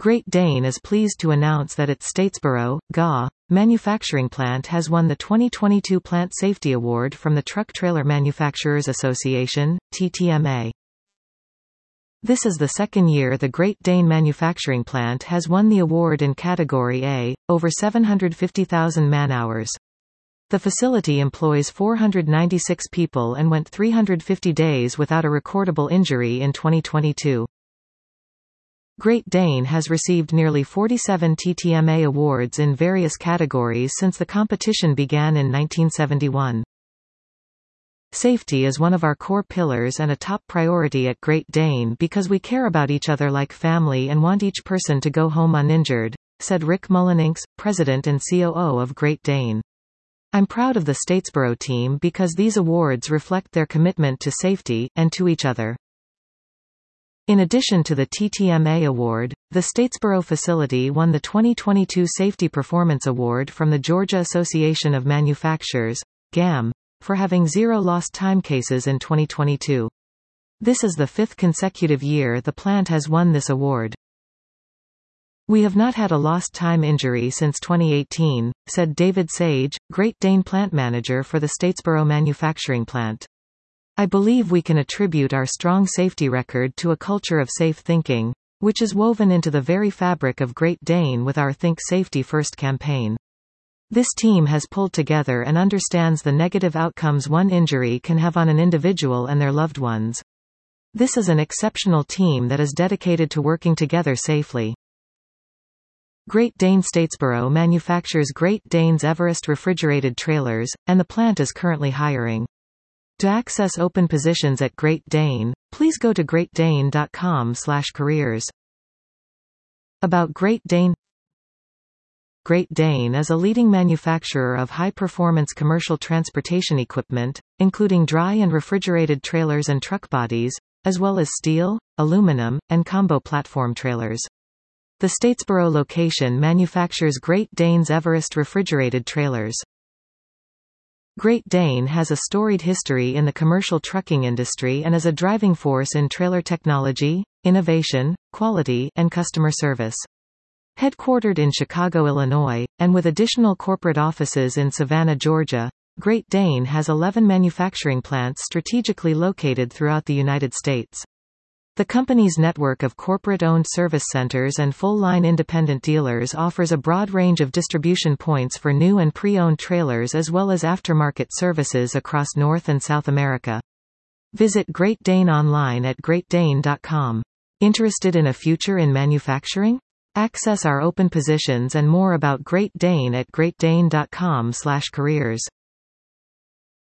Great Dane is pleased to announce that its Statesboro, GA, manufacturing plant has won the 2022 Plant Safety Award from the Truck Trailer Manufacturers Association, TTMA. This is the second year the Great Dane manufacturing plant has won the award in Category A, over 750,000 man-hours. The facility employs 496 people and went 350 days without a recordable injury in 2022. Great Dane has received nearly 47 TTMA awards in various categories since the competition began in 1971. Safety is one of our core pillars and a top priority at Great Dane because we care about each other like family and want each person to go home uninjured, said Rick Mulleninks, president and COO of Great Dane. I'm proud of the Statesboro team because these awards reflect their commitment to safety, and to each other. In addition to the TTMA award, the Statesboro facility won the 2022 Safety Performance Award from the Georgia Association of Manufacturers, GAM, for having 0 lost time cases in 2022. This is the 5th consecutive year the plant has won this award. We have not had a lost time injury since 2018, said David Sage, Great Dane plant manager for the Statesboro manufacturing plant. I believe we can attribute our strong safety record to a culture of safe thinking, which is woven into the very fabric of Great Dane with our Think Safety First campaign. This team has pulled together and understands the negative outcomes one injury can have on an individual and their loved ones. This is an exceptional team that is dedicated to working together safely. Great Dane Statesboro manufactures Great Dane's Everest refrigerated trailers, and the plant is currently hiring. To access open positions at Great Dane, please go to greatdane.com/careers. About Great Dane. Great Dane is a leading manufacturer of high-performance commercial transportation equipment, including dry and refrigerated trailers and truck bodies, as well as steel, aluminum, and combo platform trailers. The Statesboro location manufactures Great Dane's Everest refrigerated trailers. Great Dane has a storied history in the commercial trucking industry and is a driving force in trailer technology, innovation, quality, and customer service. Headquartered in Chicago, Illinois, and with additional corporate offices in Savannah, Georgia, Great Dane has 11 manufacturing plants strategically located throughout the United States. The company's network of corporate-owned service centers and full-line independent dealers offers a broad range of distribution points for new and pre-owned trailers as well as aftermarket services across North and South America. Visit Great Dane online at greatdane.com. Interested in a future in manufacturing? Access our open positions and more about Great Dane at greatdane.com/careers.